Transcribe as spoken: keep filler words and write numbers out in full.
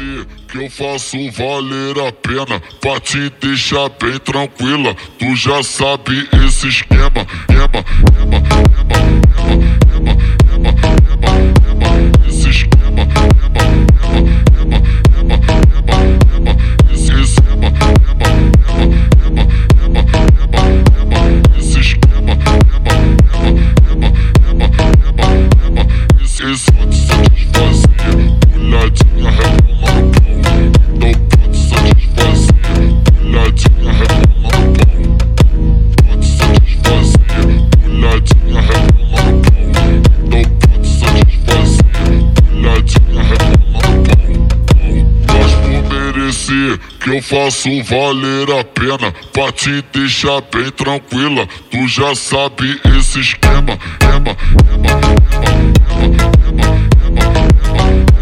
merecer, que eu faço valer a pena pra te deixar bem tranquila. Tu já sabe esse esquema. Ema, ema, ema, ema, ema, ema, ema, ema, esse esquema. Ema, ema, ema, ema, ema, ema, esse esquema. Ema, ema, ema, ema, ema, ema, esse esquema. Ema, ema, ema, ema, ema, ema, esse esse pode satisfazer, olhadinha rebolando pão. Então pode satisfazer, olhadinha rebolando pão. Pode satisfazer, olhadinha rebolando pão. Então pode satisfazer, olhadinha rebolando pão. Mas por merecer, que eu faço valer a pena pra te deixar bem tranquila. Tu já sabe esse esquema. Ema, ema, ema, ema, ema, ema, ema.